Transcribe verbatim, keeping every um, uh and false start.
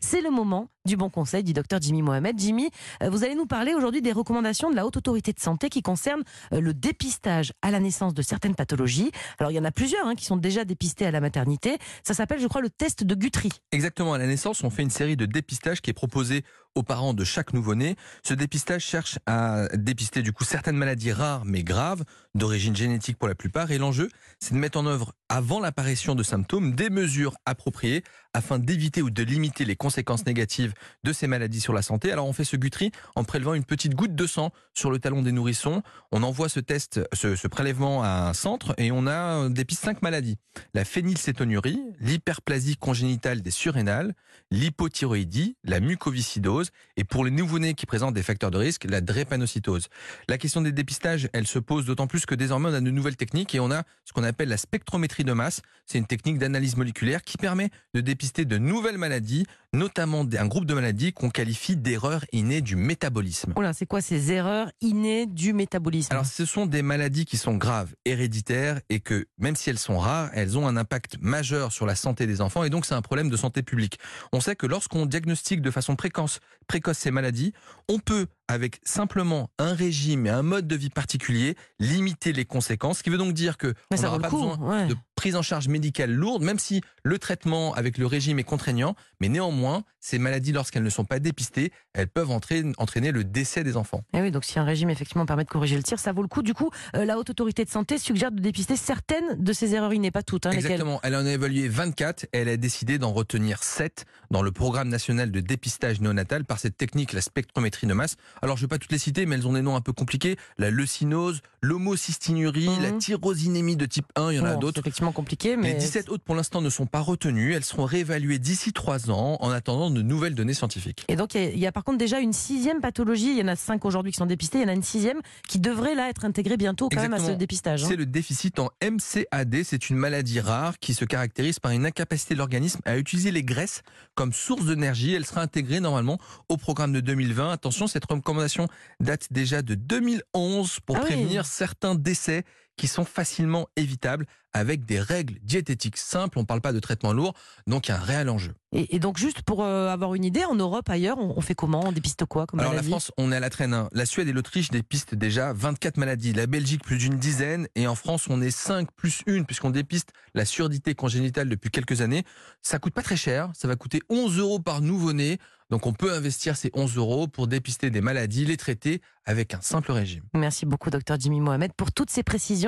C'est le moment du bon conseil du docteur Jimmy Mohamed. Jimmy, euh, vous allez nous parler aujourd'hui des recommandations de la Haute Autorité de Santé qui concernent euh, le dépistage à la naissance de certaines pathologies. Alors il y en a plusieurs hein, qui sont déjà dépistés à la maternité. Ça s'appelle, je crois, le test de Guthrie. Exactement, à la naissance, on fait une série de dépistages qui est proposée aux parents de chaque nouveau-né. Ce dépistage cherche à dépister du coup certaines maladies rares mais graves, d'origine génétique pour la plupart. Et l'enjeu, c'est de mettre en œuvre, avant l'apparition de symptômes, des mesures appropriées afin d'éviter ou de limiter les conséquences négatives de ces maladies sur la santé. Alors on fait ce Guthrie en prélevant une petite goutte de sang sur le talon des nourrissons. On envoie ce test, ce, ce prélèvement à un centre et on a dépiste cinq maladies. La phénylcétonurie, l'hyperplasie congénitale des surrénales, l'hypothyroïdie, la mucoviscidose et pour les nouveau-nés qui présentent des facteurs de risque, la drépanocytose. La question des dépistages, elle se pose d'autant plus que désormais on a de nouvelles techniques et on a ce qu'on appelle la spectrométrie de masse. C'est une technique d'analyse moléculaire qui permet de dépister de nouvelles maladies, notamment un groupe de maladies qu'on qualifie d'erreurs innées du métabolisme. Oh là, c'est quoi ces erreurs innées du métabolisme? Alors ce sont des maladies qui sont graves, héréditaires et que même si elles sont rares, elles ont un impact majeur sur la santé des enfants et donc c'est un problème de santé publique. On sait que lorsqu'on diagnostique de façon précoce, précoce ces maladies, on peut avec simplement un régime et un mode de vie particulier, limiter les conséquences, ce qui veut donc dire que on n'aura pas besoin ouais. de prise en charge médicale lourde, même si le traitement avec le régime est contraignant, mais néanmoins, ces maladies, lorsqu'elles ne sont pas dépistées, elles peuvent entraîner, entraîner le décès des enfants. Et oui, donc si un régime effectivement permet de corriger le tir, ça vaut le coup. Du coup, euh, la Haute Autorité de Santé suggère de dépister certaines de ces erreurs innées, pas toutes. Hein, Exactement, lesquelles... elle en a évalué vingt-quatre et elle a décidé d'en retenir sept dans le programme national de dépistage néonatal par cette technique, la spectrométrie de masse. Alors je ne vais pas toutes les citer, mais elles ont des noms un peu compliqués. La leucinose, l'homocystinurie, mmh. la tyrosinémie de type un, il y en bon, a d'autres. C'est effectivement compliqué, mais... Les dix-sept autres pour l'instant ne sont pas retenues. Elles seront réévaluées d'ici trois ans en attendant de nouvelles données scientifiques. Et donc il y, y a par contre déjà une sixième pathologie. Il y en a cinq aujourd'hui qui sont dépistées. Il y en a une sixième qui devrait là être intégrée bientôt quand Exactement. même à ce dépistage. Hein. C'est le déficit en M C A D. C'est une maladie rare qui se caractérise par une incapacité de l'organisme à utiliser les graisses comme source d'énergie. Elle sera intégrée normalement au programme de deux mille vingt. Attention, cette recommandation date déjà de deux mille onze pour ah prévenir oui. certains décès qui sont facilement évitables avec des règles diététiques simples. On ne parle pas de traitement lourd, donc il y a un réel enjeu. Et, et donc juste pour euh, avoir une idée, en Europe, ailleurs, on, on fait comment? On dépiste quoi comme Alors maladie? La France, on est à la traîne. Hein. La Suède et l'Autriche dépistent déjà vingt-quatre maladies. La Belgique, plus d'une dizaine. Et en France, on est cinq plus une, puisqu'on dépiste la surdité congénitale depuis quelques années. Ça coûte pas très cher. Ça va coûter onze euros par nouveau-né. Donc on peut investir ces onze euros pour dépister des maladies, les traiter avec un simple régime. Merci beaucoup, docteur Jimmy Mohamed, pour toutes ces précisions.